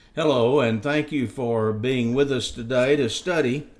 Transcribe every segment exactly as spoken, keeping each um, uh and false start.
Hello, and thank you for being with us today to study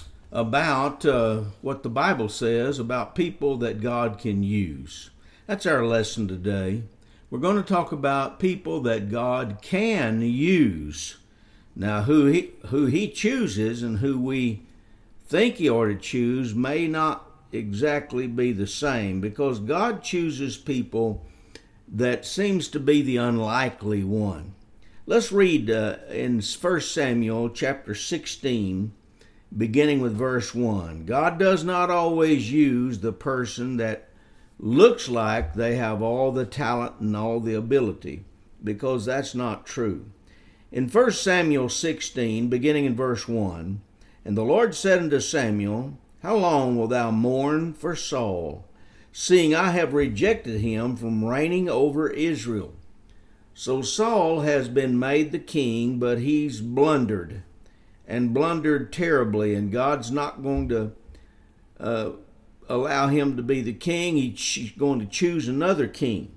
about uh, what the Bible says about people that God can use. That's our lesson today. We're going to talk about people that God can use. Now, who he, who he chooses and who we think he ought to choose may not exactly be the same, because God chooses people that seems to be the unlikely one. Let's read uh, in First Samuel chapter sixteen, beginning with verse one. God does not always use the person that looks like they have all the talent and all the ability, because that's not true. In First Samuel sixteen, beginning in verse one, and the Lord said unto Samuel, How long wilt thou mourn for Saul, seeing I have rejected him from reigning over Israel? So Saul has been made the king, but he's blundered, and blundered terribly, and God's not going to uh, allow him to be the king. He's going to choose another king.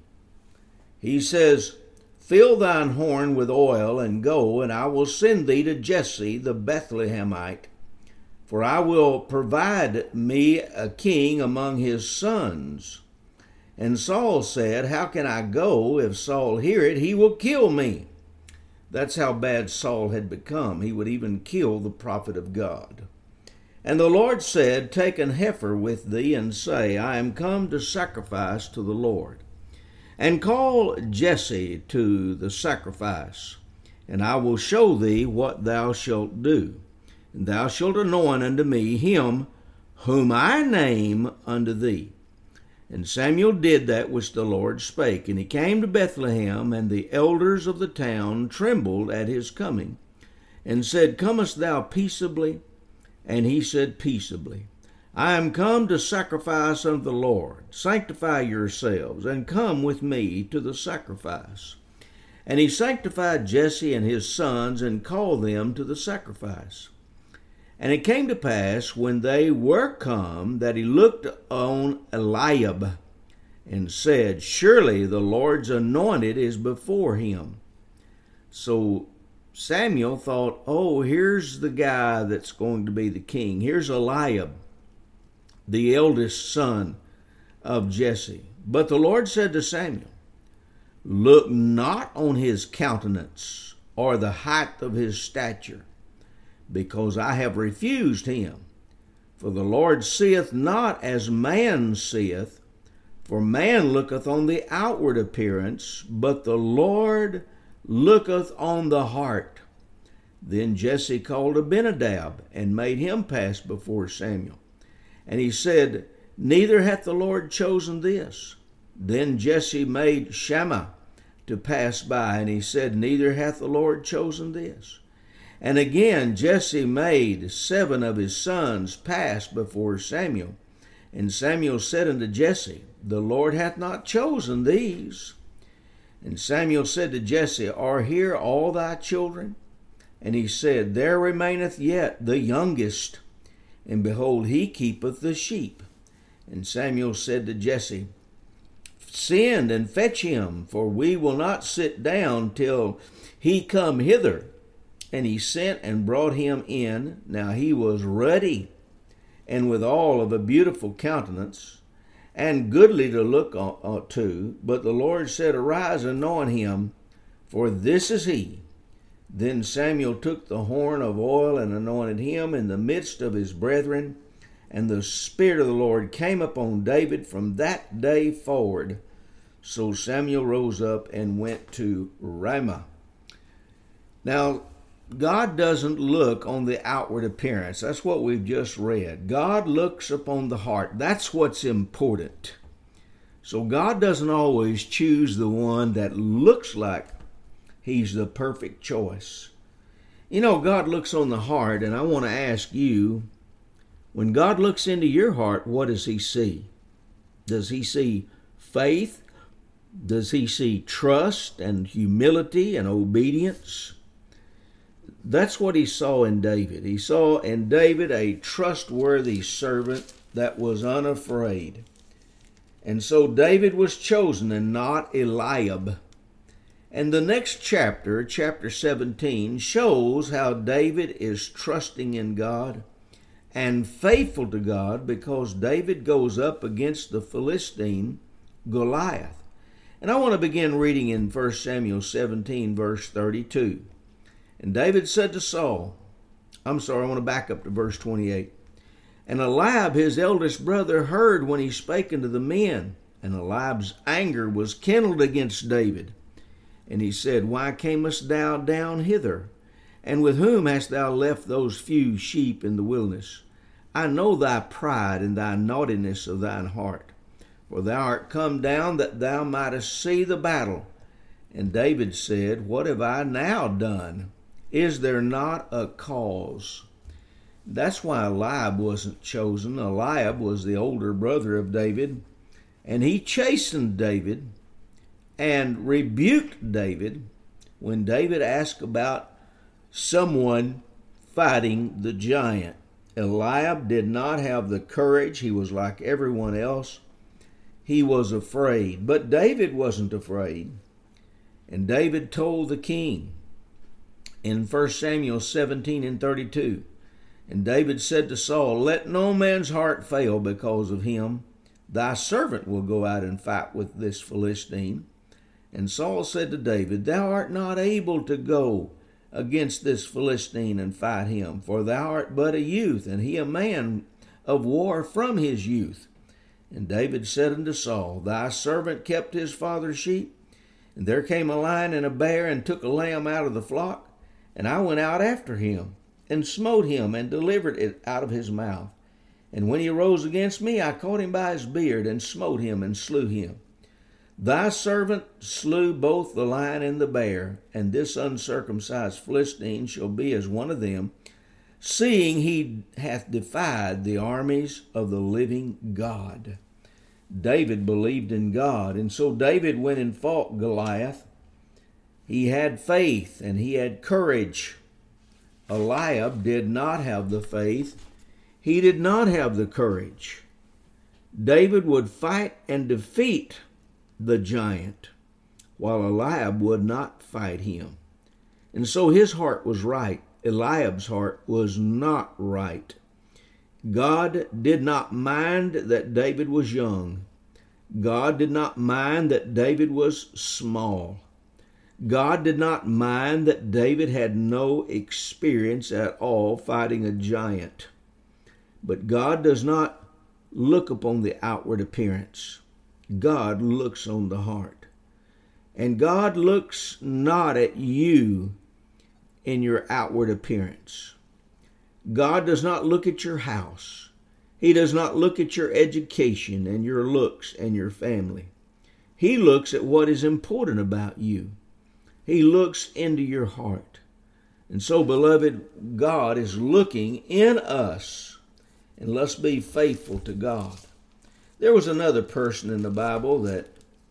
He says, Fill thine horn with oil, and go, and I will send thee to Jesse the Bethlehemite, for I will provide me a king among his sons. And Saul said, How can I go? If Saul hear it, he will kill me. That's how bad Saul had become. He would even kill the prophet of God. And the Lord said, Take an heifer with thee, and say, I am come to sacrifice to the Lord. And call Jesse to the sacrifice, and I will show thee what thou shalt do. And thou shalt anoint unto me him whom I name unto thee. And Samuel did that which the Lord spake. And he came to Bethlehem, and the elders of the town trembled at his coming, and said, Comest thou peaceably? And he said, Peaceably. I am come to sacrifice unto the Lord. Sanctify yourselves, and come with me to the sacrifice. And he sanctified Jesse and his sons, and called them to the sacrifice. And it came to pass, when they were come, that he looked on Eliab, and said, Surely the Lord's anointed is before him. So Samuel thought, Oh, here's the guy that's going to be the king. Here's Eliab, the eldest son of Jesse. But the Lord said to Samuel, Look not on his countenance, or the height of his stature, because I have refused him. For the Lord seeth not as man seeth, for man looketh on the outward appearance, but the Lord looketh on the heart. Then Jesse called Abinadab, and made him pass before Samuel. And he said, Neither hath the Lord chosen this. Then Jesse made Shammah to pass by, and he said, Neither hath the Lord chosen this. And again Jesse made seven of his sons pass before Samuel. And Samuel said unto Jesse, The Lord hath not chosen these. And Samuel said to Jesse, Are here all thy children? And he said, There remaineth yet the youngest, and behold, he keepeth the sheep. And Samuel said to Jesse, Send and fetch him, for we will not sit down till he come hither. And he sent and brought him in. Now he was ruddy, and withal of a beautiful countenance, and goodly to look to. But the Lord said, Arise, anoint him, for this is he. Then Samuel took the horn of oil and anointed him in the midst of his brethren. And the Spirit of the Lord came upon David from that day forward. So Samuel rose up and went to Ramah. Now, God doesn't look on the outward appearance. That's what we've just read. God looks upon the heart. That's what's important. So God doesn't always choose the one that looks like he's the perfect choice. You know, God looks on the heart, and I want to ask you, when God looks into your heart, what does he see? Does he see faith? Does he see trust and humility and obedience? That's what he saw in David. He saw in David a trustworthy servant that was unafraid. And so David was chosen and not Eliab. And the next chapter, chapter seventeen, shows how David is trusting in God and faithful to God, because David goes up against the Philistine Goliath. And I want to begin reading in First Samuel seventeen, verse thirty-two. And David said to Saul, I'm sorry, I want to back up to verse twenty-eight. And Eliab, his eldest brother, heard when he spake unto the men, and Eliab's anger was kindled against David. And he said, Why camest thou down hither? And with whom hast thou left those few sheep in the wilderness? I know thy pride and thy naughtiness of thine heart. For thou art come down that thou mightest see the battle. And David said, What have I now done? Is there not a cause? That's why Eliab wasn't chosen. Eliab was the older brother of David, and he chastened David and rebuked David when David asked about someone fighting the giant. Eliab did not have the courage. He was like everyone else. He was afraid, but David wasn't afraid. And David told the king in First Samuel seventeen and thirty-two, and David said to Saul, Let no man's heart fail because of him. Thy servant will go out and fight with this Philistine. And Saul said to David, Thou art not able to go against this Philistine and fight him, for thou art but a youth, and he a man of war from his youth. And David said unto Saul, Thy servant kept his father's sheep, and there came a lion and a bear, and took a lamb out of the flock, and I went out after him, and smote him, and delivered it out of his mouth. And when he arose against me, I caught him by his beard, and smote him, and slew him. Thy servant slew both the lion and the bear, and this uncircumcised Philistine shall be as one of them, seeing he hath defied the armies of the living God. David believed in God, and so David went and fought Goliath. He had faith and he had courage. Eliab did not have the faith. He did not have the courage. David would fight and defeat the giant, while Eliab would not fight him. And so his heart was right. Eliab's heart was not right. God did not mind that David was young. God did not mind that David was small. God did not mind that David had no experience at all fighting a giant. But God does not look upon the outward appearance. God looks on the heart. And God looks not at you in your outward appearance. God does not look at your house. He does not look at your education and your looks and your family. He looks at what is important about you. He looks into your heart. And so, beloved, God is looking in us, and let's be faithful to God. There was another person in the Bible that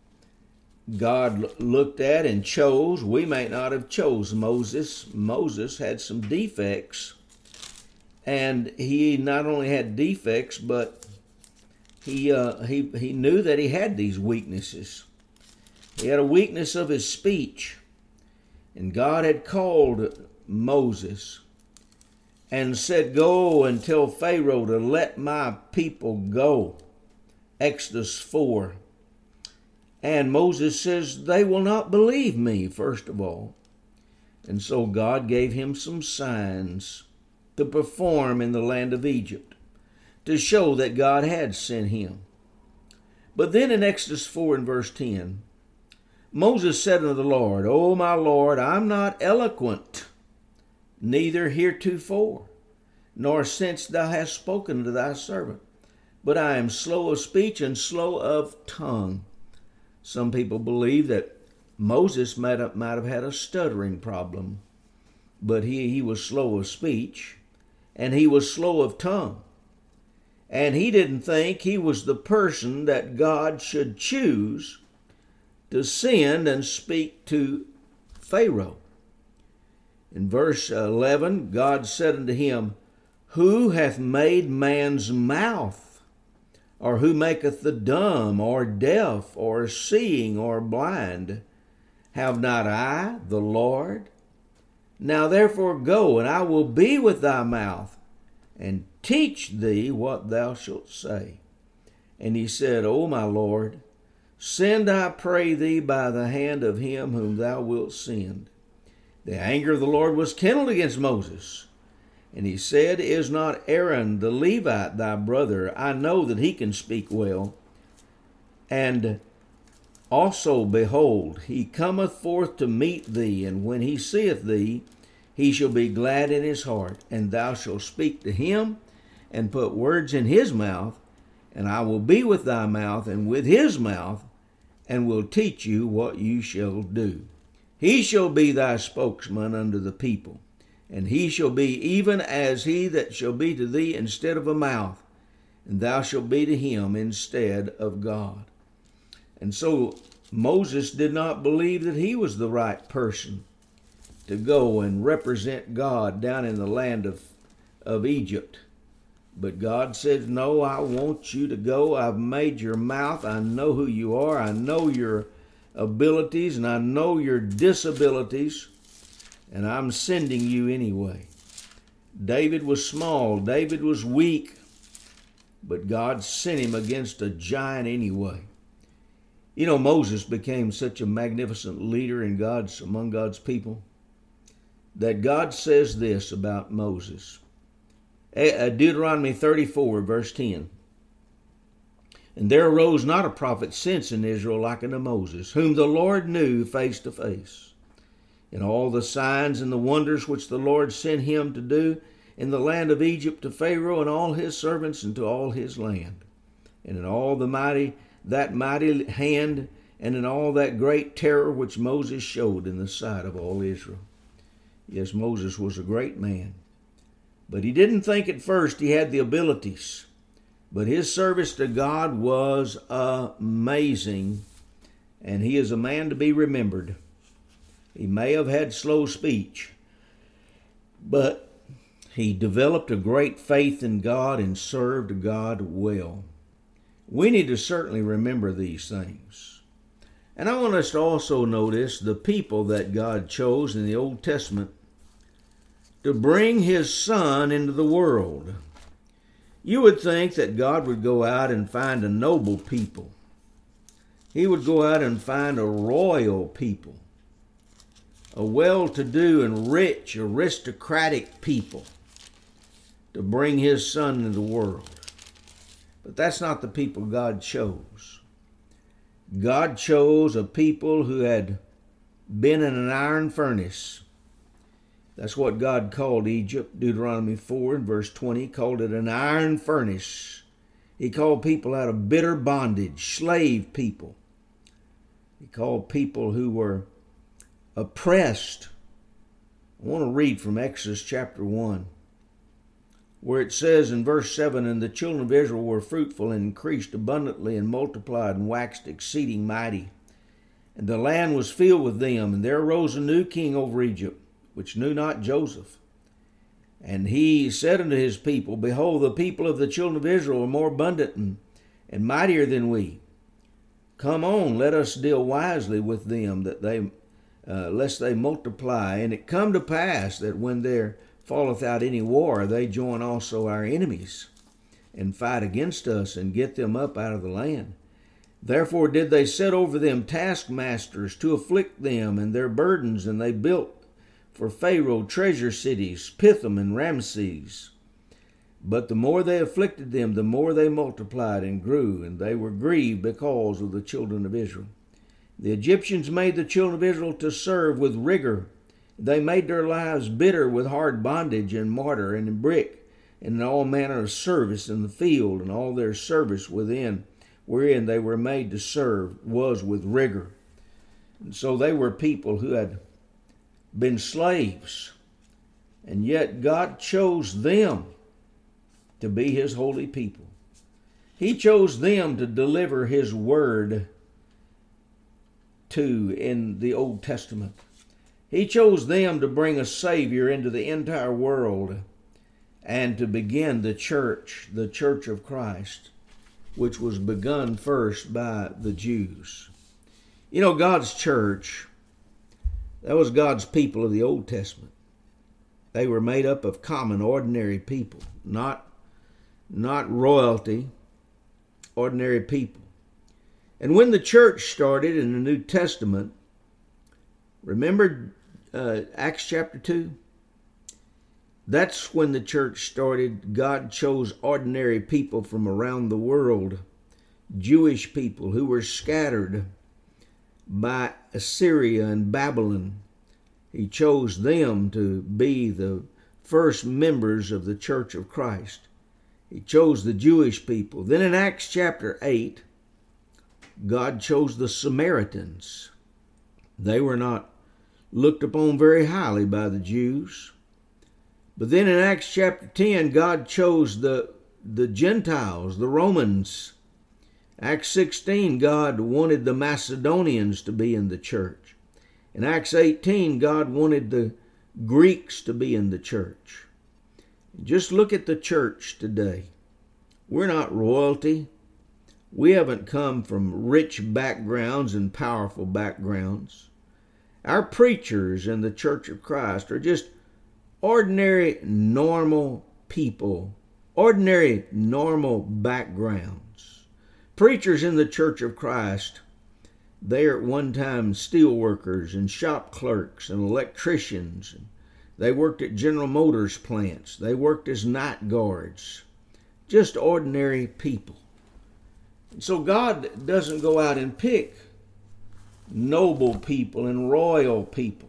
God looked at and chose. We may not have chose Moses. Moses had some defects, and he not only had defects, but he uh, he he knew that he had these weaknesses. He had a weakness of his speech, and God had called Moses and said, "Go and tell Pharaoh to let my people go." Exodus four. And Moses says, they will not believe me, first of all. And so God gave him some signs to perform in the land of Egypt to show that God had sent him. But then in Exodus four and verse ten, Moses said unto the Lord, O my Lord, I'm not eloquent, neither heretofore, nor since thou hast spoken to thy servant. But I am slow of speech and slow of tongue. Some people believe that Moses might have, might have had a stuttering problem, but he, he was slow of speech and he was slow of tongue. And he didn't think he was the person that God should choose to send and speak to Pharaoh. In verse eleven, God said unto him, Who hath made man's mouth? Or who maketh the dumb, or deaf, or seeing, or blind? Have not I, the Lord? Now therefore go, and I will be with thy mouth, and teach thee what thou shalt say. And he said, O my Lord, send, I pray thee, by the hand of him whom thou wilt send. The anger of the Lord was kindled against Moses. And he said, Is not Aaron the Levite thy brother? I know that he can speak well. And also, behold, he cometh forth to meet thee, and when he seeth thee, he shall be glad in his heart, and thou shalt speak to him, and put words in his mouth, and I will be with thy mouth, and with his mouth, and will teach you what you shall do. He shall be thy spokesman unto the people, and he shall be even as he that shall be to thee instead of a mouth, and thou shalt be to him instead of God. And so Moses did not believe that he was the right person to go and represent God down in the land of, of Egypt. But God said, no, I want you to go. I've made your mouth. I know who you are. I know your abilities, and I know your disabilities, and I'm sending you anyway. David was small. David was weak, but God sent him against a giant anyway. You know, Moses became such a magnificent leader in God's among God's people that God says this about Moses. Deuteronomy thirty-four, verse ten. And there arose not a prophet since in Israel like unto Moses, whom the Lord knew face to face. In all the signs and the wonders which the Lord sent him to do in the land of Egypt to Pharaoh and all his servants and to all his land, and in all the mighty that mighty hand, and in all that great terror which Moses showed in the sight of all Israel. Yes, Moses was a great man, but he didn't think at first he had the abilities. But his service to God was amazing, and he is a man to be remembered. He may have had slow speech, but he developed a great faith in God and served God well. We need to certainly remember these things. And I want us to also notice the people that God chose in the Old Testament to bring his Son into the world. You would think that God would go out and find a noble people. He would go out and find a royal people, a well-to-do and rich, aristocratic people to bring his Son into the world. But that's not the people God chose. God chose a people who had been in an iron furnace. That's what God called Egypt. Deuteronomy four and verse twenty called it an iron furnace. He called people out of bitter bondage, slave people. He called people who were oppressed. I want to read from Exodus chapter one, where it says in verse seven, And the children of Israel were fruitful and increased abundantly and multiplied and waxed exceeding mighty. And the land was filled with them, and there arose a new king over Egypt, which knew not Joseph. And he said unto his people, Behold, the people of the children of Israel are more abundant and, and mightier than we. Come on, let us deal wisely with them, that they, uh, lest they multiply. And it come to pass that when there falleth out any war, they join also our enemies, and fight against us, and get them up out of the land. Therefore did they set over them taskmasters to afflict them and their burdens, and they built for Pharaoh treasure cities, Pithom and Ramses. But the more they afflicted them, the more they multiplied and grew, and they were grieved because of the children of Israel. The Egyptians made the children of Israel to serve with rigor. They made their lives bitter with hard bondage and mortar and in brick, and in all manner of service in the field, and all their service within, wherein they were made to serve, was with rigor. And so they were people who had been slaves, and yet God chose them to be his holy people. He chose them to deliver his word to in the Old Testament. He chose them to bring a Savior into the entire world and to begin the church, the church of Christ, which was begun first by the Jews. You know, God's church That was God's people of the Old Testament. They were made up of common, ordinary people, not, not royalty, ordinary people. And when the church started in the New Testament, remember uh, Acts chapter two? That's when the church started. God chose ordinary people from around the world, Jewish people who were scattered by Assyria and Babylon. He chose them to be the first members of the Church of Christ. He chose the Jewish people. Then in Acts chapter eight, God chose the Samaritans. They were not looked upon very highly by the Jews. But then in Acts chapter ten, God chose the, the Gentiles, the Romans. Acts sixteen, God wanted the Macedonians to be in the church. In Acts eighteen, God wanted the Greeks to be in the church. Just look at the church today. We're not royalty. We haven't come from rich backgrounds and powerful backgrounds. Our preachers in the Church of Christ are just ordinary, normal people, ordinary, normal backgrounds. Preachers in the Church of Christ, they are at one time steel workers and shop clerks and electricians. They worked at General Motors plants. They worked as night guards. Just ordinary people. So God doesn't go out and pick noble people and royal people.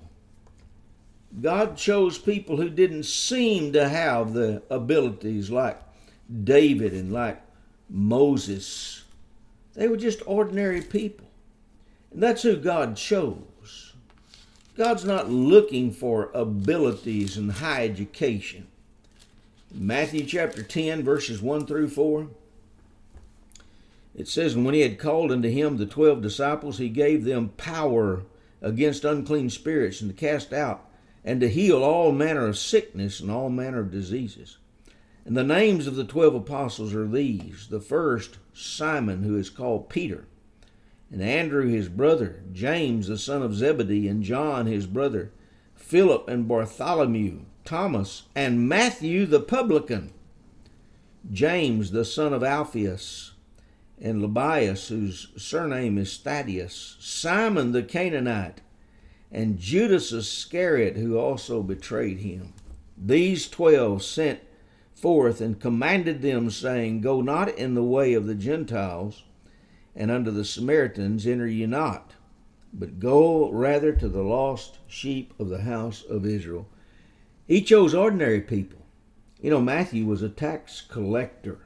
God chose people who didn't seem to have the abilities like David and like Moses. They were just ordinary people. And that's who God chose. God's not looking for abilities and high education. In Matthew chapter ten, verses one through four, it says, "And when he had called unto him the twelve disciples, he gave them power against unclean spirits, and to cast out, and to heal all manner of sickness and all manner of diseases. And the names of the twelve apostles are these: the first, Simon, who is called Peter, and Andrew his brother, James the son of Zebedee, and John his brother, Philip and Bartholomew, Thomas, and Matthew the publican, James the son of Alphaeus, and Lebbaeus, whose surname is Thaddeus, Simon the Canaanite, and Judas Iscariot, who also betrayed him. These twelve sent forth and commanded them, saying, Go not in the way of the Gentiles, and unto the Samaritans enter ye not, but go rather to the lost sheep of the house of Israel." He chose ordinary people. You know, Matthew was a tax collector,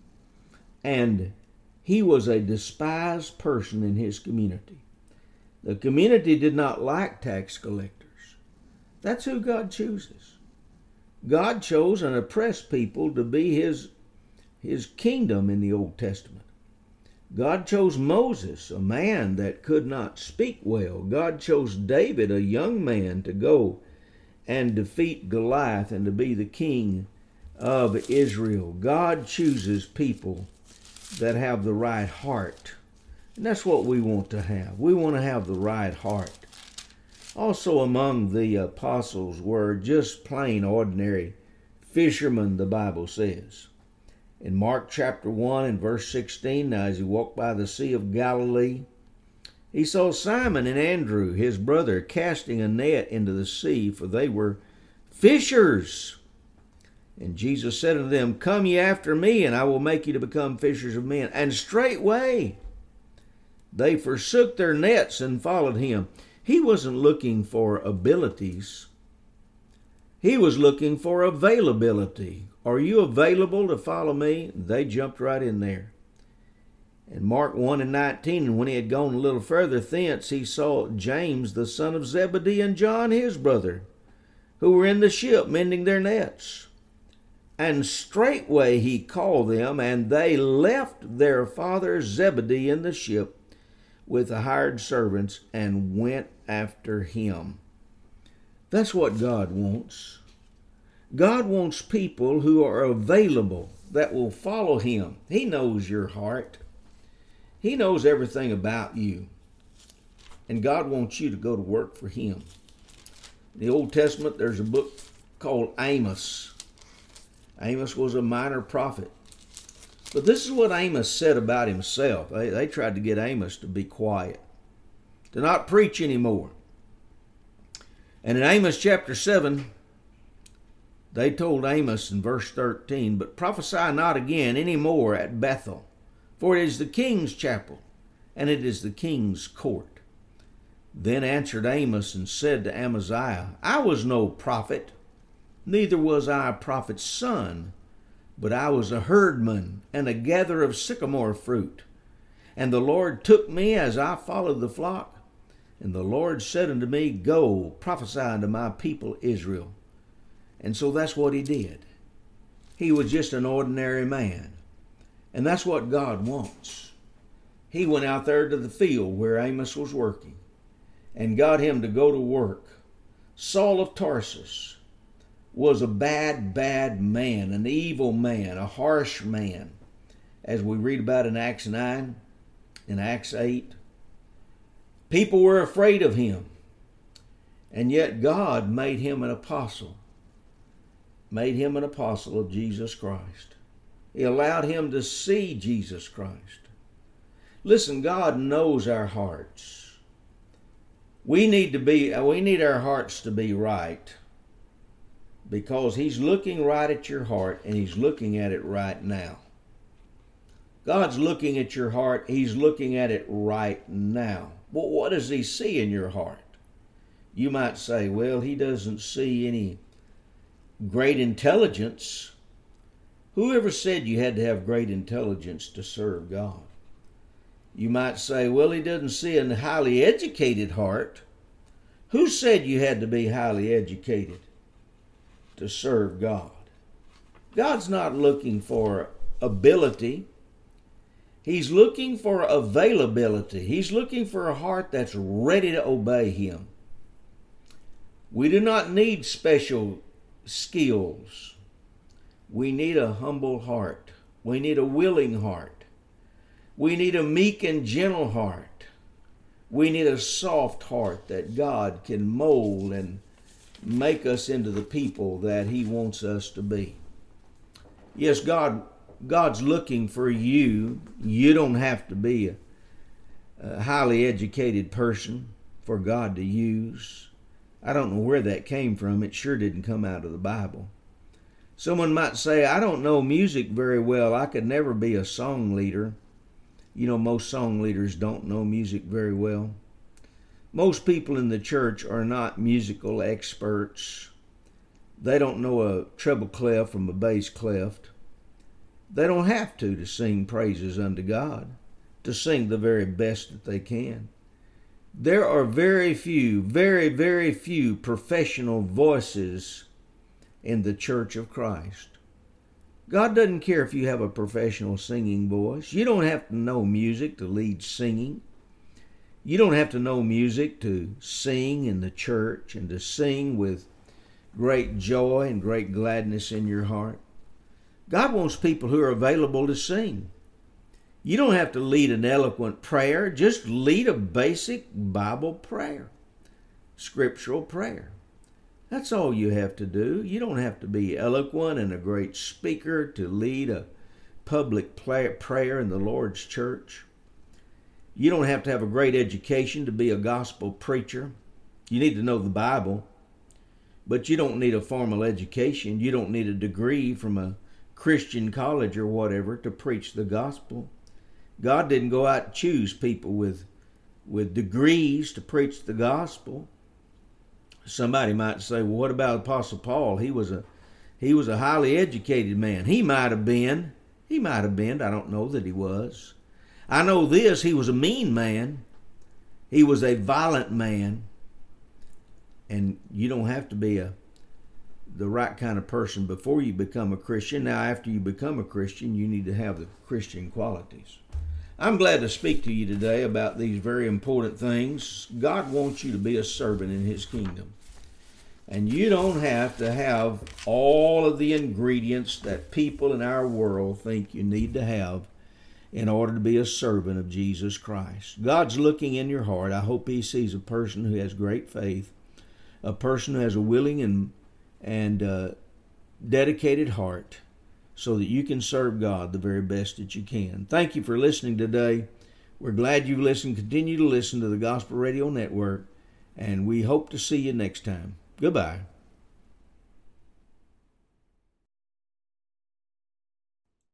and he was a despised person in his community. The community did not like tax collectors. That's who God chooses. God chose an oppressed people to be his, his kingdom in the Old Testament. God chose Moses, a man that could not speak well. God chose David, a young man, to go and defeat Goliath and to be the king of Israel. God chooses people that have the right heart. And that's what we want to have. We want to have the right heart. Also among the apostles were just plain ordinary fishermen, the Bible says. In Mark chapter one and verse sixteen, now as he walked by the Sea of Galilee, he saw Simon and Andrew, his brother, casting a net into the sea, for they were fishers. And Jesus said unto them, Come ye after me, and I will make you to become fishers of men. And straightway they forsook their nets and followed him. He wasn't looking for abilities. He was looking for availability. Are you available to follow me? They jumped right in there. In Mark one and nineteen, and when he had gone a little further thence, he saw James the son of Zebedee and John his brother, who were in the ship mending their nets. And straightway he called them, and they left their father Zebedee in the ship with the hired servants and went after him. That's what God wants. God wants people who are available, that will follow him. He knows your heart. He knows everything about you. And God wants you to go to work for him. In the Old Testament, there's a book called Amos. Amos was a minor prophet. But this is what Amos said about himself. They, they tried to get Amos to be quiet, to not preach anymore. And in Amos chapter seven, they told Amos in verse thirteen, "But prophesy not again any more at Bethel, for it is the king's chapel, and it is the king's court." Then answered Amos and said to Amaziah, "I was no prophet, neither was I a prophet's son, but I was a herdman and a gatherer of sycamore fruit. And the Lord took me as I followed the flock. And the Lord said unto me, Go, prophesy unto my people Israel." And so that's what he did. He was just an ordinary man. And that's what God wants. He went out there to the field where Amos was working and got him to go to work. Saul of Tarsus was a bad, bad man, an evil man, a harsh man, as we read about in Acts nine, in Acts eight. People were afraid of him, and yet God made him an apostle, made him an apostle of Jesus Christ. He allowed him to see Jesus Christ. Listen, God knows our hearts. We need to be, we need our hearts to be right, because he's looking right at your heart, and he's looking at it right now. God's looking at your heart. He's looking at it right now. Well, what does he see in your heart? You might say, well, he doesn't see any great intelligence. Whoever said you had to have great intelligence to serve God? You might say, well, he doesn't see a highly educated heart. Who said you had to be highly educated to serve God? God's not looking for ability. He's looking for availability. He's looking for a heart that's ready to obey him. We do not need special skills. We need a humble heart. We need a willing heart. We need a meek and gentle heart. We need a soft heart that God can mold and make us into the people that he wants us to be. Yes, God God's looking for you. You don't have to be a, a highly educated person for God to use. I don't know where that came from. It sure didn't come out of the Bible. Someone might say, I don't know music very well. I could never be a song leader. You know, most song leaders don't know music very well. Most people in the church are not musical experts. They don't know a treble clef from a bass clef. They don't have to to sing praises unto God, to sing the very best that they can. There are very few, very, very few professional voices in the Church of Christ. God doesn't care if you have a professional singing voice. You don't have to know music to lead singing. You don't have to know music to sing in the church and to sing with great joy and great gladness in your heart. God wants people who are available to sing. You don't have to lead an eloquent prayer. Just lead a basic Bible prayer, scriptural prayer. That's all you have to do. You don't have to be eloquent and a great speaker to lead a public prayer in the Lord's church. You don't have to have a great education to be a gospel preacher. You need to know the Bible, but you don't need a formal education. You don't need a degree from a Christian college or whatever to preach the gospel. God didn't go out and choose people with, with degrees to preach the gospel. Somebody might say, well, what about Apostle Paul? He was a he was a highly educated man. He might have been. He might have been. I don't know that he was. I know this, he was a mean man. He was a violent man. And you don't have to be a the right kind of person before you become a Christian. Now, after you become a Christian, you need to have the Christian qualities. I'm glad to speak to you today about these very important things. God wants you to be a servant in his kingdom. And you don't have to have all of the ingredients that people in our world think you need to have in order to be a servant of Jesus Christ. God's looking in your heart. I hope he sees a person who has great faith, a person who has a willing and and uh, dedicated heart, so that you can serve God the very best that you can. Thank you for listening today. We're glad you've listened. Continue to listen to the Gospel Radio Network, and we hope to see you next time. Goodbye.